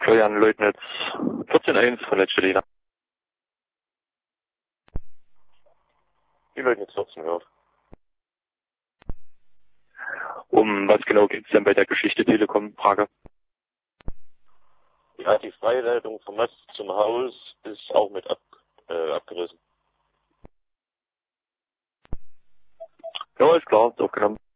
Florian Leutnitz, 14.1 von der Chilena. Die Leutnitz 14 hört. Um was genau geht es denn bei der Geschichte Telekom-Frage? Ja, die Freileitung vom Mast zum Haus ist auch mit abgerissen. Ja, ist klar, ist aufgenommen.